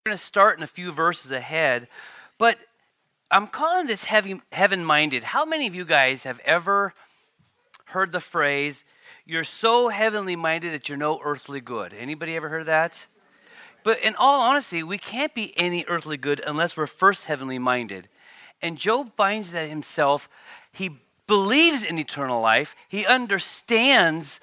We're going to start in a few verses ahead, but I'm calling this heaven-minded. How many of you guys have ever heard the phrase, you're so heavenly minded that you're no earthly good? Anybody ever heard that? But in all honesty, we can't be any earthly good unless we're first heavenly minded. And Job finds that himself, he believes in eternal life, he understands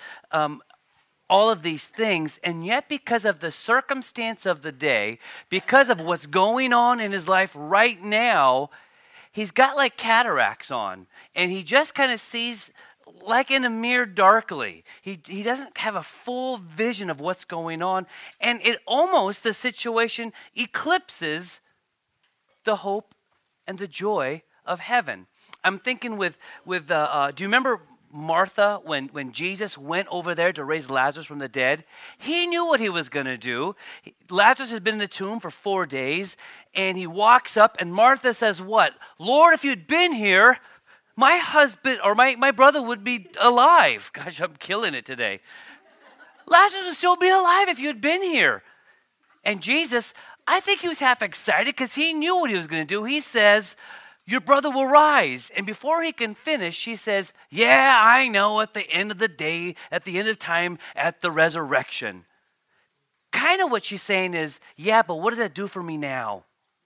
all of these things, and yet because of the circumstance of the day, because of what's going on in his life right now, he's got like cataracts on, and he just kind of sees like in a mirror darkly. He doesn't have a full vision of what's going on, and it almost, the situation eclipses the hope and the joy of heaven. I'm thinking do you remember Martha, when Jesus went over there to raise Lazarus from the dead? He knew what he was going to do. Lazarus had been in the tomb for 4 days, and he walks up, and Martha says, what? Lord, if you'd been here, my husband or my brother would be alive. Gosh, I'm killing it today. Lazarus would still be alive if you'd been here. And Jesus, I think he was half excited because he knew what he was going to do. He says, your brother will rise. And before he can finish, she says, yeah, I know, at the end of the day, at the end of time, at the resurrection. Kind of what she's saying is, yeah, but what does that do for me now?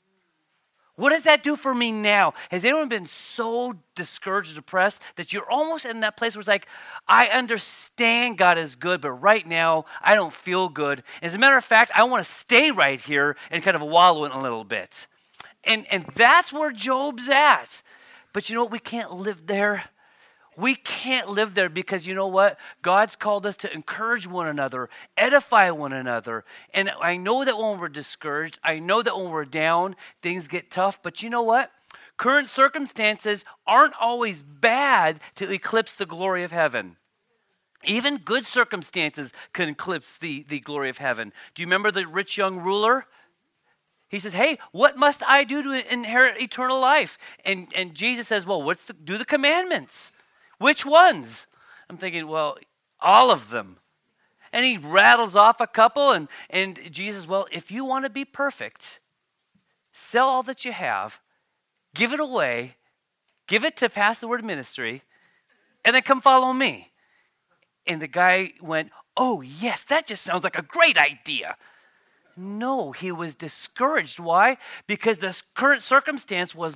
What does that do for me now? Has anyone been so discouraged and depressed that you're almost in that place where it's like, I understand God is good, but right now I don't feel good. As a matter of fact, I want to stay right here and kind of wallow in a little bit. And that's where Job's at. But you know what? We can't live there. We can't live there because you know what? God's called us to encourage one another, edify one another. And I know that when we're discouraged, I know that when we're down, things get tough. But you know what? Current circumstances aren't always bad to eclipse the glory of heaven. Even good circumstances can eclipse the glory of heaven. Do you remember the rich young ruler? He says, hey, what must I do to inherit eternal life? And Jesus says, well, do the commandments. Which ones? I'm thinking, well, all of them. And he rattles off a couple, and Jesus, well, if you want to be perfect, sell all that you have, give it away, give it to Pass the Word ministry, and then come follow me. And the guy went, oh, yes, that just sounds like a great idea. No, he was discouraged. Why? Because this current circumstance was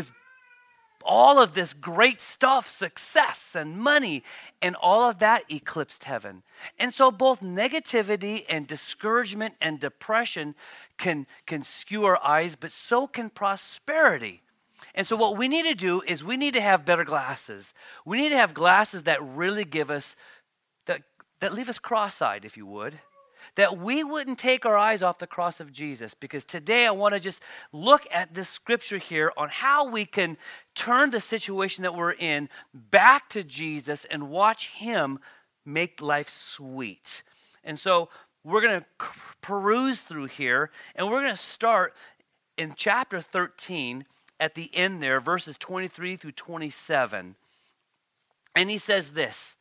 all of this great stuff, success and money, and all of that eclipsed heaven. And so both negativity and discouragement and depression can skew our eyes, but so can prosperity. And so what we need to do is we need to have better glasses. We need to have glasses that really give us, that leave us cross-eyed, if you would. That we wouldn't take our eyes off the cross of Jesus. Because today I want to just look at this scripture here on how we can turn the situation that we're in back to Jesus and watch him make life sweet. And so we're going to peruse through here, and we're going to start in chapter 13 at the end there, verses 23 through 27. And he says this,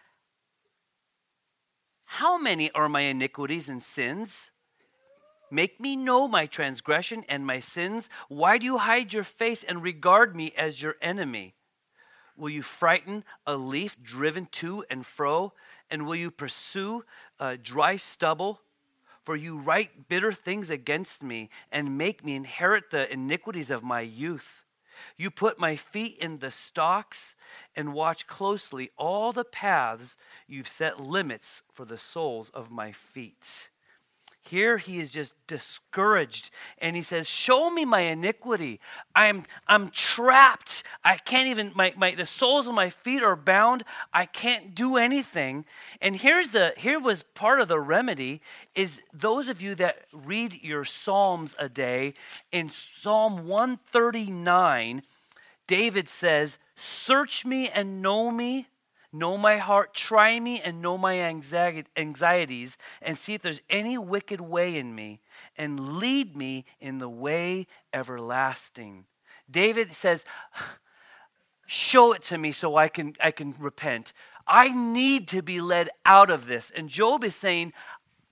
how many are my iniquities and sins? Make me know my transgression and my sins. Why do you hide your face and regard me as your enemy? Will you frighten a leaf driven to and fro? And will you pursue dry stubble? For you write bitter things against me and make me inherit the iniquities of my youth. You put my feet in the stocks and watch closely all the paths. You've set limits for the soles of my feet. Here he is just discouraged, and he says, show me my iniquity. I'm trapped. I can't even, the soles of my feet are bound. I can't do anything. And here was part of the remedy is those of you that read your Psalms a day, in Psalm 139, David says, search me and know me. Know my heart, try me and know my anxieties, and see if there's any wicked way in me, and lead me in the way everlasting. David says, show it to me so I can repent. I need to be led out of this. And Job is saying,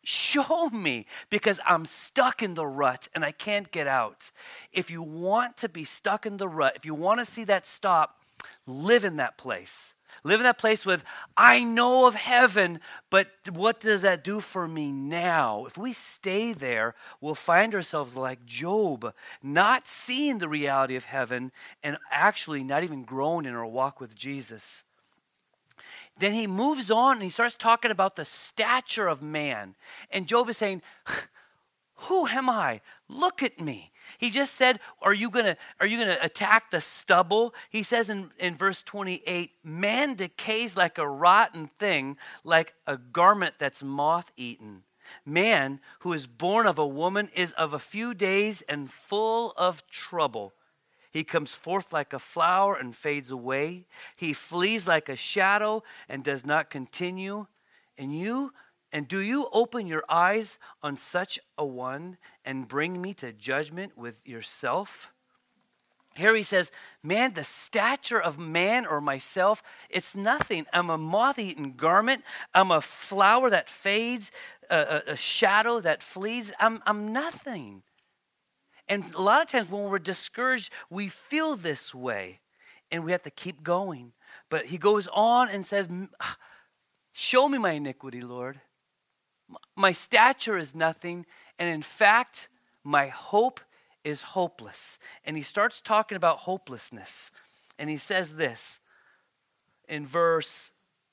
Show me, because I'm stuck in the rut and I can't get out. If you want to be stuck in the rut, if you want to see that stop, live in that place. Live in that place with, I know of heaven, but what does that do for me now? If we stay there, we'll find ourselves like Job, not seeing the reality of heaven and actually not even growing in our walk with Jesus. Then he moves on and he starts talking about the stature of man. And Job is saying, who am I? Look at me. He just said, are you gonna attack the stubble? He says in verse 28, man decays like a rotten thing, like a garment that's moth-eaten. Man who is born of a woman is of a few days and full of trouble. He comes forth like a flower and fades away. He flees like a shadow and does not continue. And do you open your eyes on such a one and bring me to judgment with yourself? Here he says, man, the stature of man or myself, it's nothing. I'm a moth-eaten garment. I'm a flower that fades, a shadow that flees. I'm nothing. And a lot of times when we're discouraged, we feel this way. And we have to keep going. But he goes on and says, show me my iniquity, Lord. My stature is nothing, and in fact, my hope is hopeless. And he starts talking about hopelessness. And he says this in verse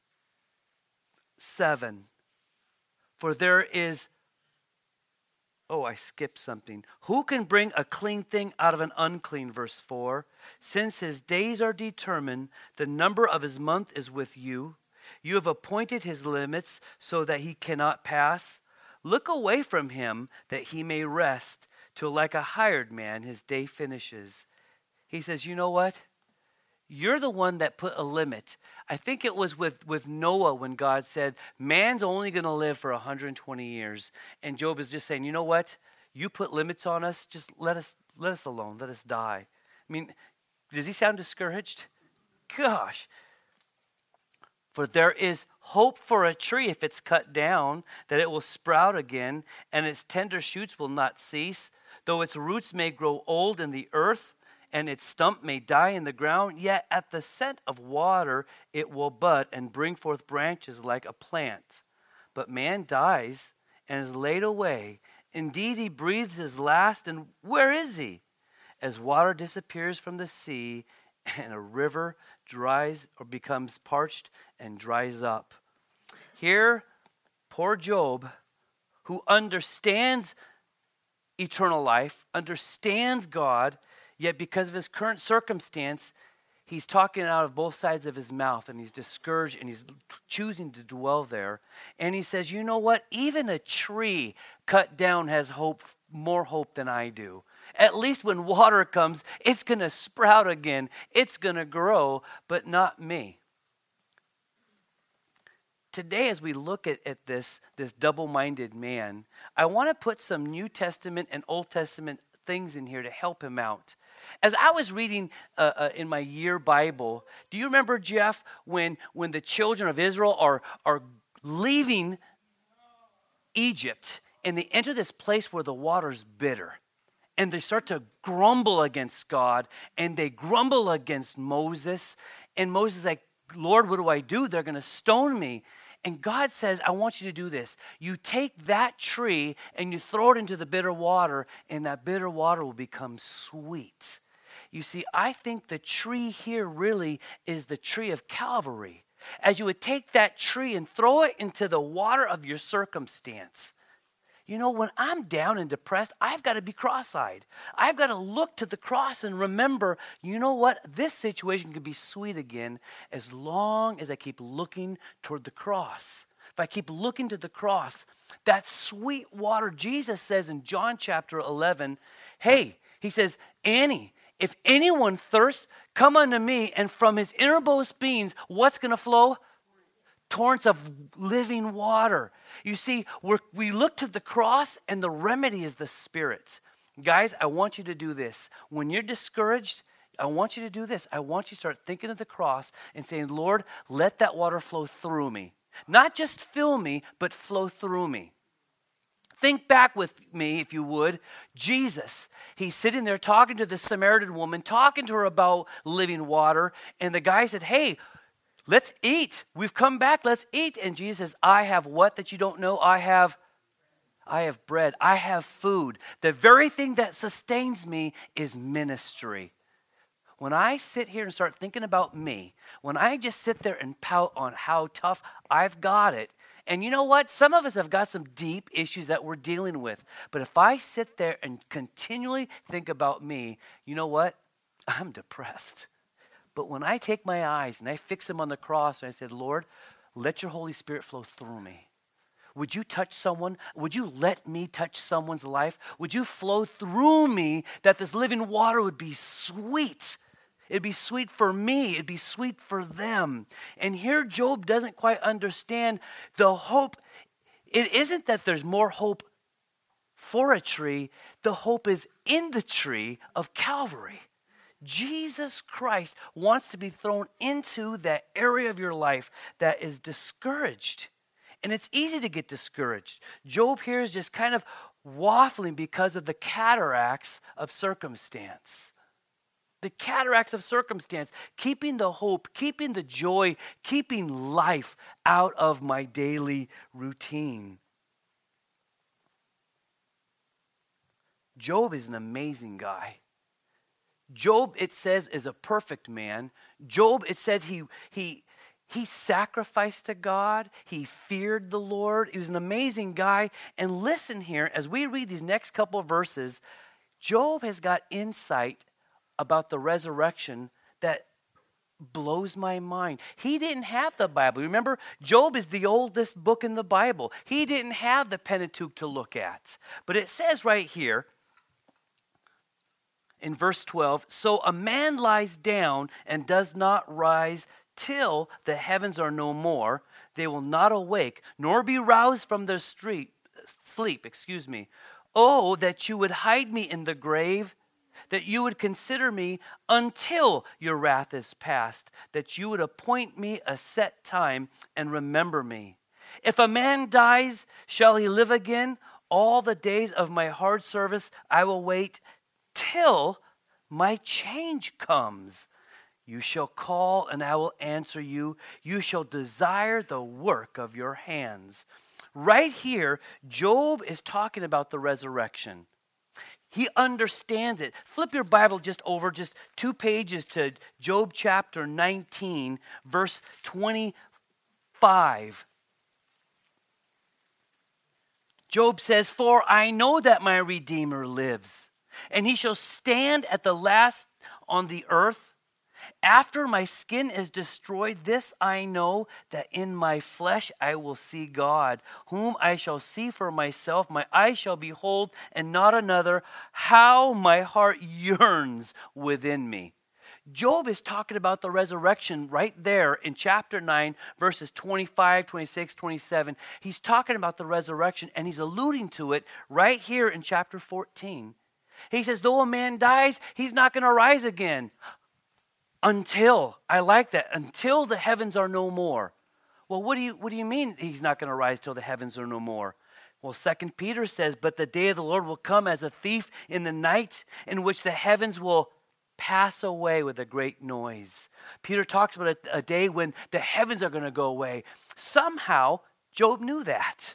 7. For there is, I skipped something. Who can bring a clean thing out of an unclean? Verse 4. Since his days are determined, the number of his month is with you. You have appointed his limits so that he cannot pass. Look away from him that he may rest, till like a hired man his day finishes. He says, you know what? You're the one that put a limit. I think it was with Noah when God said, man's only going to live for 120 years. And Job is just saying, you know what? You put limits on us, just let us alone, let us die. I mean, does he sound discouraged? Gosh. For there is hope for a tree if it's cut down, that it will sprout again, and its tender shoots will not cease. Though its roots may grow old in the earth, and its stump may die in the ground, yet at the scent of water it will bud and bring forth branches like a plant. But man dies and is laid away. Indeed, he breathes his last, and where is he? As water disappears from the sea, and a river dries or becomes parched and dries up. Here, poor Job, who understands eternal life, understands God, yet because of his current circumstance, he's talking out of both sides of his mouth, and he's discouraged, and he's choosing to dwell there. And he says, you know what? Even a tree cut down has hope, more hope than I do. At least when water comes, it's going to sprout again. It's going to grow, but not me. Today, as we look at this double-minded man, I want to put some New Testament and Old Testament things in here to help him out. As I was reading in my year Bible, do you remember, Jeff, when the children of Israel are leaving Egypt and they enter this place where the water's bitter? And they start to grumble against God, and they grumble against Moses. And Moses is like, Lord, what do I do? They're going to stone me. And God says, I want you to do this. You take that tree and you throw it into the bitter water, and that bitter water will become sweet. You see, I think the tree here really is the tree of Calvary. As you would take that tree and throw it into the water of your circumstance. You know, when I'm down and depressed, I've got to be cross-eyed. I've got to look to the cross and remember, you know what? This situation can be sweet again as long as I keep looking toward the cross. If I keep looking to the cross, that sweet water, Jesus says in John chapter 11, hey, he says, Annie, if anyone thirsts, come unto me, and from his innermost beings, what's going to flow? Torrents of living water. You see, we look to the cross, and the remedy is the Spirit. Guys, I want you to do this. When you're discouraged, I want you to do this. I want you to start thinking of the cross and saying, Lord, let that water flow through me. Not just fill me, but flow through me. Think back with me, if you would. Jesus, he's sitting there talking to the Samaritan woman, talking to her about living water. And the guy said, hey, let's eat. We've come back. Let's eat. And Jesus says, I have what that you don't know? I have bread. I have food. The very thing that sustains me is ministry. When I sit here and start thinking about me, when I just sit there and pout on how tough I've got it, and you know what? Some of us have got some deep issues that we're dealing with. But if I sit there and continually think about me, you know what? I'm depressed. But when I take my eyes and I fix them on the cross and I said, Lord, let your Holy Spirit flow through me. Would you touch someone? Would you let me touch someone's life? Would you flow through me that this living water would be sweet? It'd be sweet for me. It'd be sweet for them. And here Job doesn't quite understand the hope. It isn't that there's more hope for a tree. The hope is in the tree of Calvary. Jesus Christ wants to be thrown into that area of your life that is discouraged. And it's easy to get discouraged. Job here is just kind of waffling because of the cataracts of circumstance. The cataracts of circumstance, keeping the hope, keeping the joy, keeping life out of my daily routine. Job is an amazing guy. Job, it says, is a perfect man. Job, it said he sacrificed to God. He feared the Lord. He was an amazing guy. And listen here, as we read these next couple of verses, Job has got insight about the resurrection that blows my mind. He didn't have the Bible. Remember, Job is the oldest book in the Bible. He didn't have the Pentateuch to look at. But it says right here in verse 12, so a man lies down and does not rise till the heavens are no more. They will not awake, nor be roused from their sleep. Oh, that you would hide me in the grave, that you would consider me until your wrath is past, that you would appoint me a set time and remember me. If a man dies, shall he live again? All the days of my hard service I will wait till my change comes. You shall call and I will answer you. You shall desire the work of your hands. Right here, Job is talking about the resurrection. He understands it. Flip your Bible just 2 pages to Job chapter 19, verse 25. Job says, for I know that my Redeemer lives, and he shall stand at the last on the earth. After my skin is destroyed, this I know, that in my flesh I will see God, whom I shall see for myself. My eyes shall behold, and not another. How my heart yearns within me. Job is talking about the resurrection right there in chapter 9, verses 25, 26, 27. He's talking about the resurrection, and he's alluding to it right here in chapter 14. He says, though a man dies, he's not going to rise again. Until the heavens are no more. Well, what do you mean he's not going to rise till the heavens are no more? Well, 2 Peter says, but the day of the Lord will come as a thief in the night, in which the heavens will pass away with a great noise. Peter talks about a day when the heavens are going to go away. Somehow, Job knew that.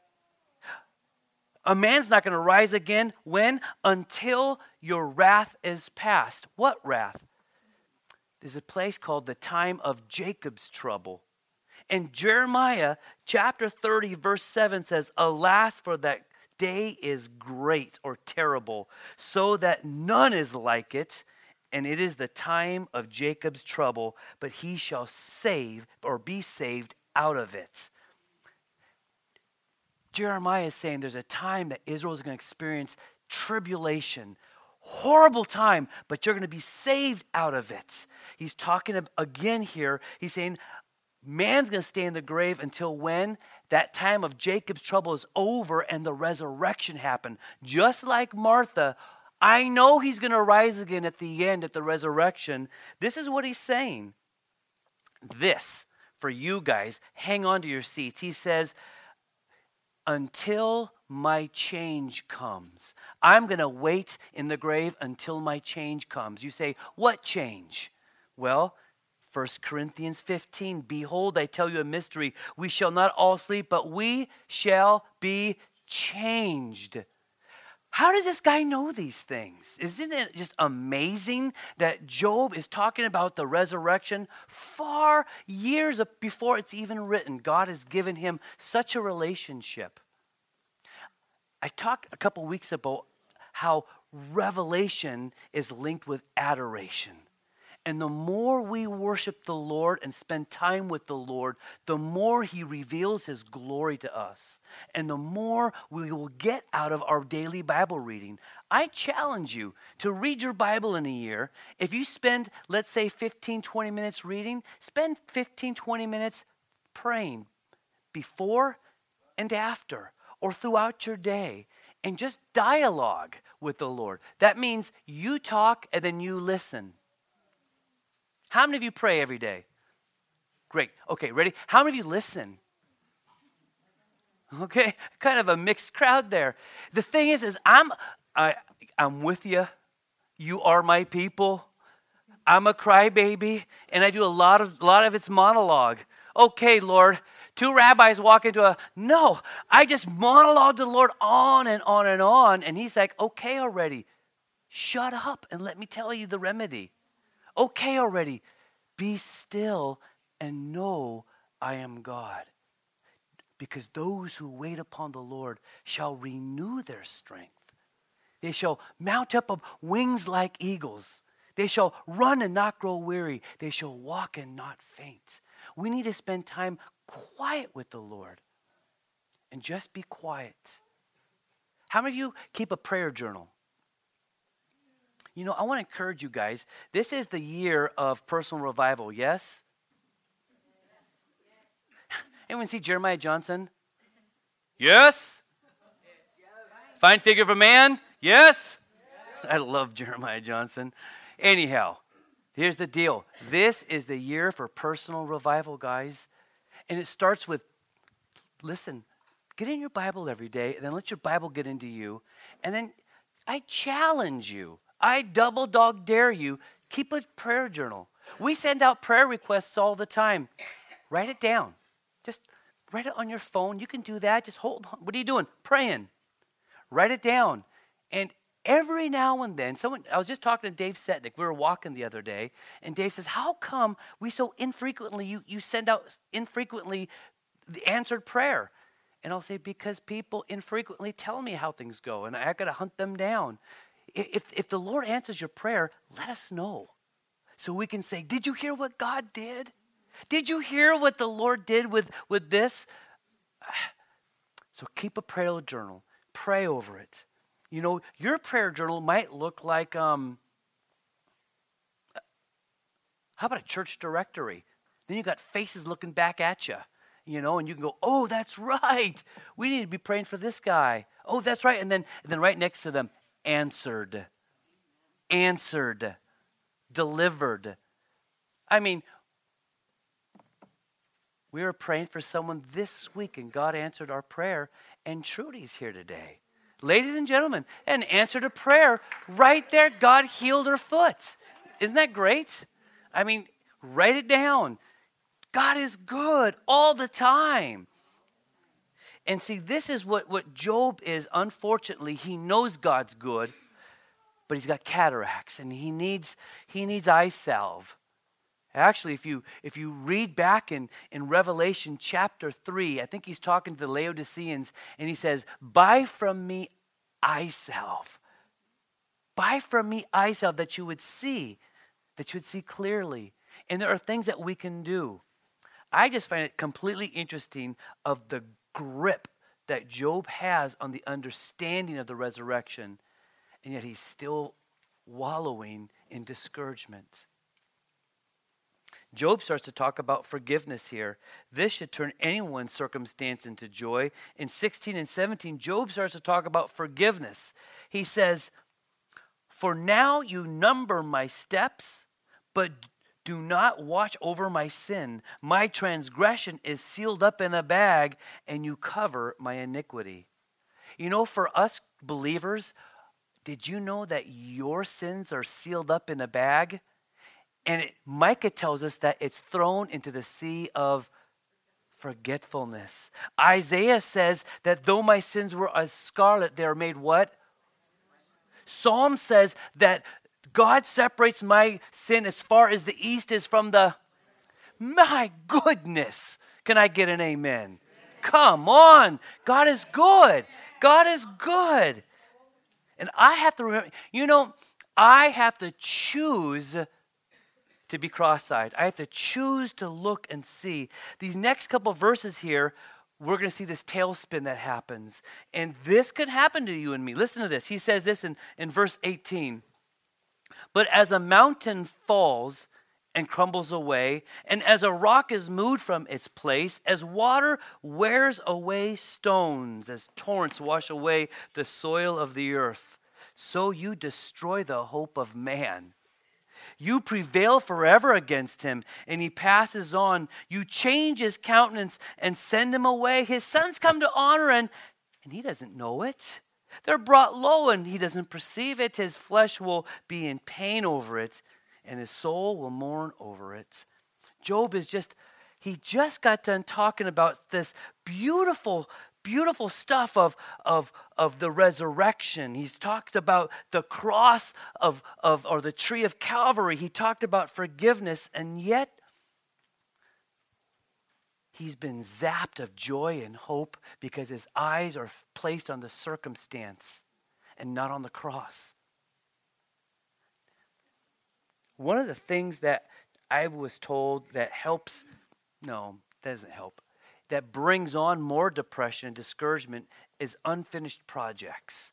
A man's not going to rise again. When? Until your wrath is past. What wrath? There's a place called the time of Jacob's trouble. And Jeremiah chapter 30 verse 7 says, alas, for that day is great or terrible, so that none is like it. And it is the time of Jacob's trouble, but he shall save or be saved out of it. Jeremiah is saying there's a time that Israel is going to experience tribulation, horrible time, but you're going to be saved out of it. He's talking again here. He's saying man's going to stay in the grave until when? That time of Jacob's trouble is over and the resurrection happened. Just like Martha, I know he's going to rise again at the end, at the resurrection. This is what he's saying. This, for you guys, hang on to your seats. He says, until my change comes. I'm going to wait in the grave until my change comes. You say, what change? Well, 1 Corinthians 15, behold, I tell you a mystery. We shall not all sleep, but we shall be changed. How does this guy know these things? Isn't it just amazing that Job is talking about the resurrection far years before it's even written? God has given him such a relationship. I talked a couple weeks about how revelation is linked with adoration. And the more we worship the Lord and spend time with the Lord, the more he reveals his glory to us. And the more we will get out of our daily Bible reading. I challenge you to read your Bible in a year. If you spend, let's say, 15, 20 minutes reading, spend 15, 20 minutes praying before and after or throughout your day. And just dialogue with the Lord. That means you talk and then you listen. How many of you pray every day? Great. Okay, ready? How many of you listen? Okay, kind of a mixed crowd there. The thing is I'm with you. You are my people. I'm a crybaby, and I do a lot of its monologue. Okay, Lord. 2 rabbis walk into no. I just monologue to the Lord on and on and on, and he's like, okay already. Shut up and let me tell you the remedy. Okay already, be still and know I am God. Because those who wait upon the Lord shall renew their strength. They shall mount up of wings like eagles. They shall run and not grow weary. They shall walk and not faint. We need to spend time quiet with the Lord. And just be quiet. How many of you keep a prayer journal? You know, I want to encourage you guys. This is the year of personal revival, yes? Anyone see Jeremiah Johnson? Yes? Fine figure of a man? Yes? I love Jeremiah Johnson. Anyhow, here's the deal. This is the year for personal revival, guys. And it starts with, listen, get in your Bible every day, and then let your Bible get into you. And then I challenge you. I double dog dare you, keep a prayer journal. We send out prayer requests all the time. Write it down. Just write it on your phone. You can do that. Just hold on. What are you doing? Praying. Write it down. And every now and then, I was just talking to Dave Setnick. We were walking the other day, and Dave says, how come we so infrequently, you send out infrequently the answered prayer? And I'll say, because people infrequently tell me how things go, and I got to hunt them down. If the Lord answers your prayer, let us know. So we can say, did you hear what God did? Did you hear what the Lord did with this? So keep a prayer journal. Pray over it. You know, your prayer journal might look like, how about a church directory? Then you got faces looking back at you, you know, and you can go, oh, that's right. We need to be praying for this guy. Oh, that's right. And then right next to them, answered, delivered. I mean, we were praying for someone this week, and God answered our prayer, and Trudy's here today. Ladies and gentlemen, an answer to prayer right there. God healed her foot. Isn't that great? I mean, write it down. God is good all the time. And see, this is what Job is. Unfortunately, he knows God's good, but he's got cataracts, and he needs eye salve. Actually, if you read back in Revelation chapter 3, I think he's talking to the Laodiceans, and he says, buy from me eye salve. Buy from me eye salve that you would see clearly. And there are things that we can do. I just find it completely interesting of the grip that Job has on the understanding of the resurrection, and yet he's still wallowing in discouragement. Job starts to talk about forgiveness here. This should turn anyone's circumstance into joy. In 16 and 17, Job starts to talk about forgiveness. He says, for now you number my steps, but do not watch over my sin. My transgression is sealed up in a bag, and you cover my iniquity. For us believers, did you know that your sins are sealed up in a bag? And Micah tells us that it's thrown into the sea of forgetfulness. Isaiah says that though my sins were as scarlet, they are made what? Psalm says that God separates my sin as far as the east is from the... My goodness. Can I get an amen? Come on. God is good. God is good. And I have to remember, I have to choose to be cross-eyed. I have to choose to look and see. These next couple verses here, we're going to see this tailspin that happens. And this could happen to you and me. Listen to this. He says this in verse 18. But as a mountain falls and crumbles away, and as a rock is moved from its place, as water wears away stones, as torrents wash away the soil of the earth, so you destroy the hope of man. You prevail forever against him, and he passes on. You change his countenance and send him away. His sons come to honor, and he doesn't know it. They're brought low, and he doesn't perceive it. His flesh will be in pain over it, and his soul will mourn over it. Job he just got done talking about this beautiful stuff of the resurrection. He's talked about the cross or the tree of Calvary. He talked about forgiveness, and yet he's been zapped of joy and hope because his eyes are placed on the circumstance and not on the cross. One of the things that I was told that doesn't help, that brings on more depression and discouragement is unfinished projects.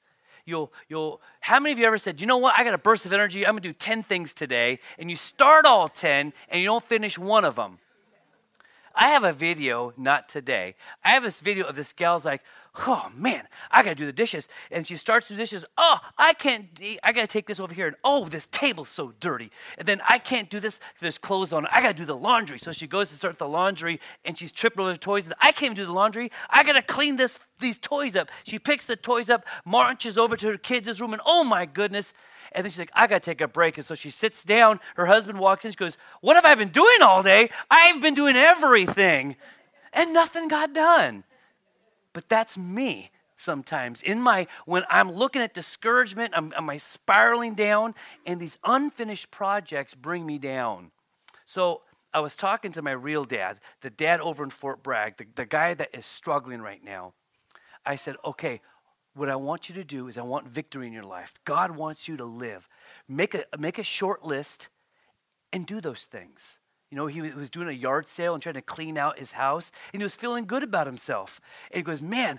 How many of you ever said, you know what, I got a burst of energy, I'm going to do 10 things today, and you start all 10 and you don't finish one of them? I have a video, not today. I have this video of this gal's like, oh man, I got to do the dishes. And she starts the dishes. Oh, I can't, I got to take this over here. And oh, this table's so dirty. And then I can't do this. There's clothes on. I got to do the laundry. So she goes to start the laundry and she's tripping over the toys. And I can't even do the laundry. I got to clean these toys up. She picks the toys up, marches over to her kids' room, and oh my goodness. And then she's like, I got to take a break. And so she sits down. Her husband walks in. She goes, what have I been doing all day? I've been doing everything. And nothing got done. But that's me sometimes. When I'm looking at discouragement, am I spiraling down? And these unfinished projects bring me down. So I was talking to my real dad, the dad over in Fort Bragg, the guy that is struggling right now. I said, okay, what I want you to do is I want victory in your life. God wants you to live. Make a short list and do those things. He was doing a yard sale and trying to clean out his house, and he was feeling good about himself. And he goes, man,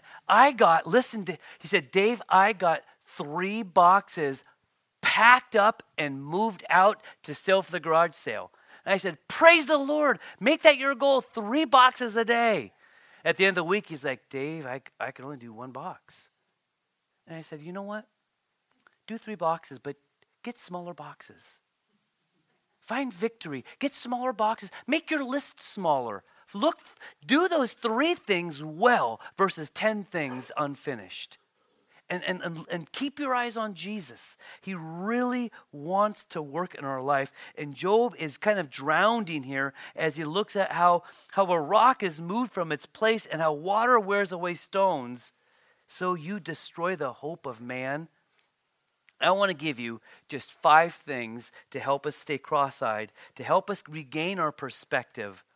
he said, Dave, I got 3 boxes packed up and moved out to sell for the garage sale. And I said, praise the Lord. Make that your goal, 3 boxes a day. At the end of the week, he's like, Dave, I can only do 1 box. And I said, you know what? Do 3 boxes, but get smaller boxes. Find victory. Get smaller boxes. Make your list smaller. Do those 3 things well versus 10 things unfinished. And keep your eyes on Jesus. He really wants to work in our life. And Job is kind of drowning here as he looks at how a rock is moved from its place and how water wears away stones. So you destroy the hope of man. I want to give you just 5 things to help us stay cross-eyed, to help us regain our perspective.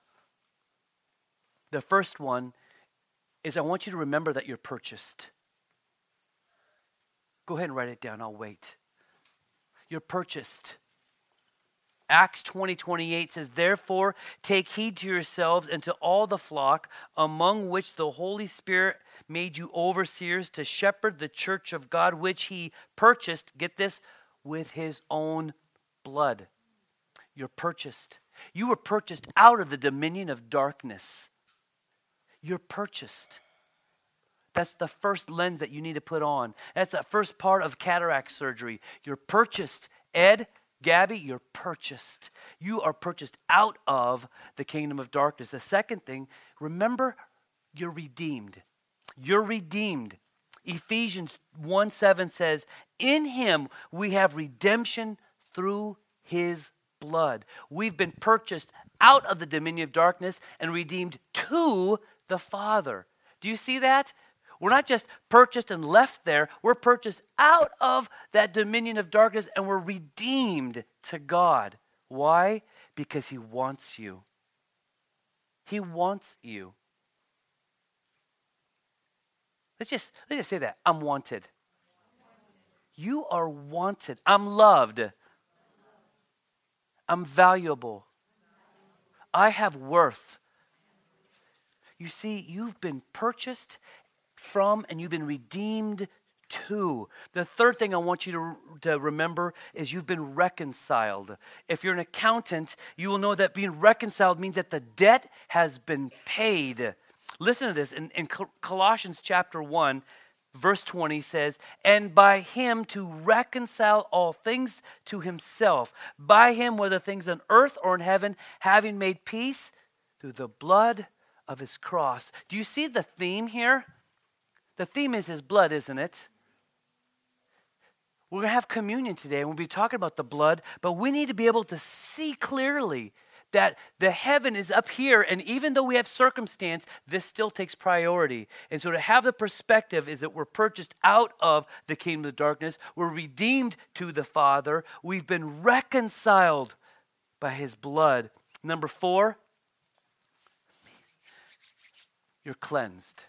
The first one is I want you to remember that you're purchased. Go ahead and write it down. I'll wait. You're purchased. Acts 20:28 says, therefore, take heed to yourselves and to all the flock among which the Holy Spirit made you overseers to shepherd the church of God, which he purchased, get this, with his own blood. You're purchased. You were purchased out of the dominion of darkness. You're purchased. That's the first lens that you need to put on. That's the first part of cataract surgery. You're purchased. Ed, Gabby, you're purchased. You are purchased out of the kingdom of darkness. The second thing, remember, you're redeemed. You're redeemed. Ephesians 1:7 says, in him we have redemption through his blood. We've been purchased out of the dominion of darkness and redeemed to the Father. Do you see that? We're not just purchased and left there. We're purchased out of that dominion of darkness and we're redeemed to God. Why? Because he wants you. He wants you. Let's just say that. I'm wanted. You are wanted. I'm loved. I'm valuable. I have worth. You see, you've been purchased from and you've been redeemed to. The third thing I want you to remember is you've been reconciled. If you're an accountant, you will know that being reconciled means that the debt has been paid. Listen to this. In Colossians chapter 1, verse 20 says, and by him to reconcile all things to himself, by him, whether things on earth or in heaven, having made peace through the blood of his cross. Do you see the theme here? The theme is his blood, isn't it? We're going to have communion today, and we'll be talking about the blood, but we need to be able to see clearly that the heaven is up here, and even though we have circumstance, this still takes priority. And so to have the perspective is that we're purchased out of the kingdom of darkness, we're redeemed to the Father, we've been reconciled by his blood. Number 4, you're cleansed.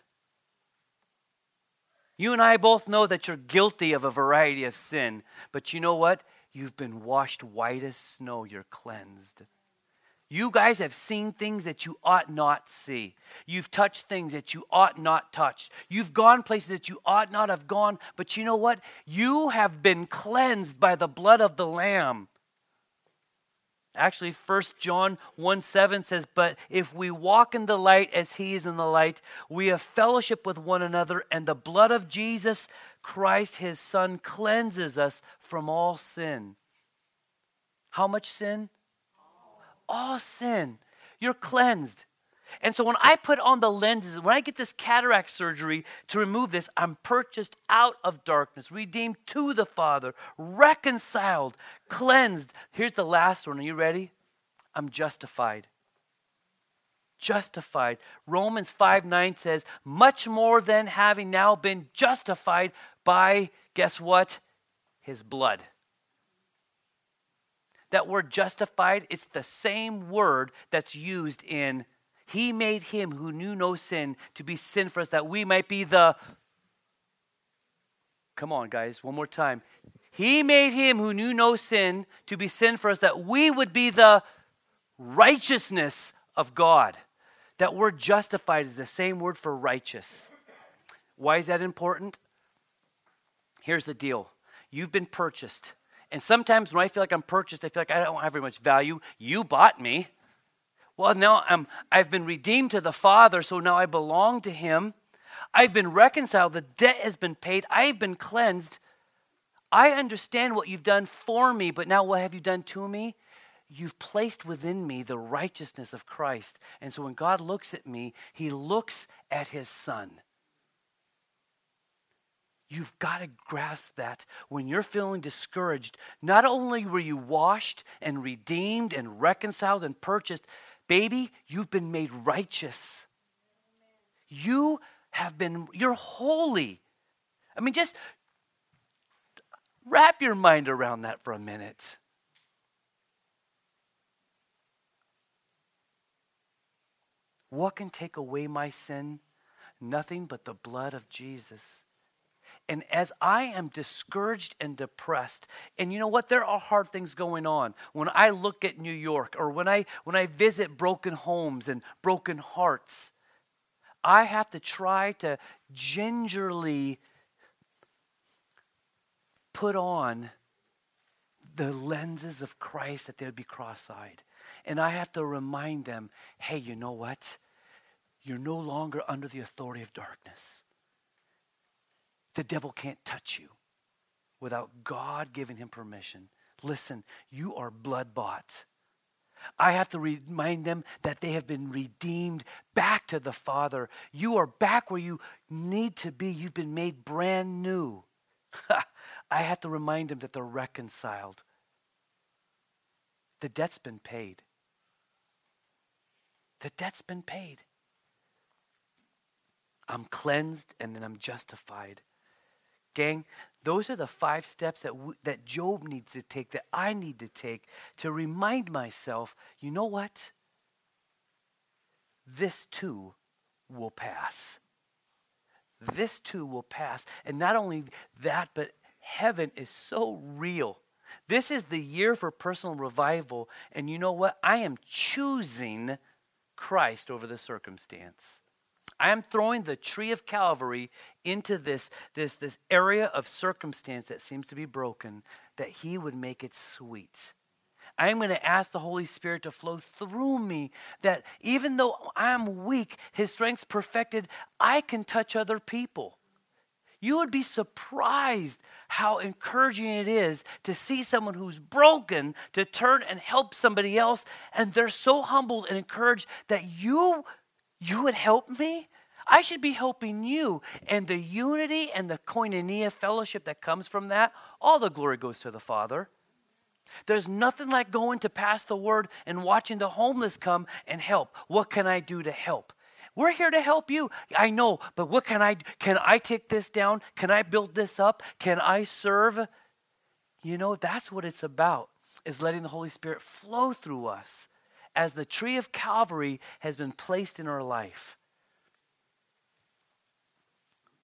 You and I both know that you're guilty of a variety of sin, but you know what? You've been washed white as snow. You're cleansed. You guys have seen things that you ought not see. You've touched things that you ought not touch. You've gone places that you ought not have gone, but you know what? You have been cleansed by the blood of the Lamb. Actually, 1 John 1:7 says, but if we walk in the light as he is in the light, we have fellowship with one another, and the blood of Jesus Christ, his Son, cleanses us from all sin. How much sin? All sin. You're cleansed. And so when I put on the lenses, when I get this cataract surgery to remove this, I'm purchased out of darkness, redeemed to the Father, reconciled, cleansed. Here's the last one. Are you ready? I'm justified. Justified. Romans 5:9 says, much more than having now been justified by, guess what? His blood. That word justified, it's the same word that's used in he made him who knew no sin to be sin for us, that we might be the, come on guys, one more time. He made him who knew no sin to be sin for us, that we would be the righteousness of God. That word justified is the same word for righteous. Why is that important? Here's the deal. You've been purchased. And sometimes when I feel like I'm purchased, I feel like I don't have very much value. You bought me. Well, now I've been redeemed to the Father, so now I belong to him. I've been reconciled. The debt has been paid. I've been cleansed. I understand what you've done for me, but now what have you done to me? You've placed within me the righteousness of Christ. And so when God looks at me, he looks at his Son. You've got to grasp that. When you're feeling discouraged, not only were you washed and redeemed and reconciled and purchased, baby, you've been made righteous. You're holy. I mean, just wrap your mind around that for a minute. What can take away my sin? Nothing but the blood of Jesus. And as I am discouraged and depressed, and you know what? There are hard things going on. When I look at New York, or when I visit broken homes and broken hearts, I have to try to gingerly put on the lenses of Christ that they would be cross-eyed. And I have to remind them, hey, you know what? You're no longer under the authority of darkness. The devil can't touch you without God giving him permission. Listen, you are blood bought. I have to remind them that they have been redeemed back to the Father. You are back where you need to be. You've been made brand new. I have to remind them that they're reconciled. The debt's been paid. The debt's been paid. I'm cleansed and then I'm justified. Gang, those are the 5 steps that Job needs to take, that I need to take to remind myself, you know what? This too will pass. This too will pass. And not only that, but heaven is so real. This is the year for personal revival. And you know what? I am choosing Christ over the circumstance. I am throwing the tree of Calvary into this area of circumstance that seems to be broken, that he would make it sweet. I am going to ask the Holy Spirit to flow through me, that even though I'm weak, his strength's perfected, I can touch other people. You would be surprised how encouraging it is to see someone who's broken to turn and help somebody else, and they're so humbled and encouraged that you would help me? I should be helping you. And the unity and the koinonia fellowship that comes from that, all the glory goes to the Father. There's nothing like going to pass the word and watching the homeless come and help. What can I do to help? We're here to help you. I know, but what can I do? Can I take this down? Can I build this up? Can I serve? You know, that's what it's about, is letting the Holy Spirit flow through us as the tree of Calvary has been placed in our life.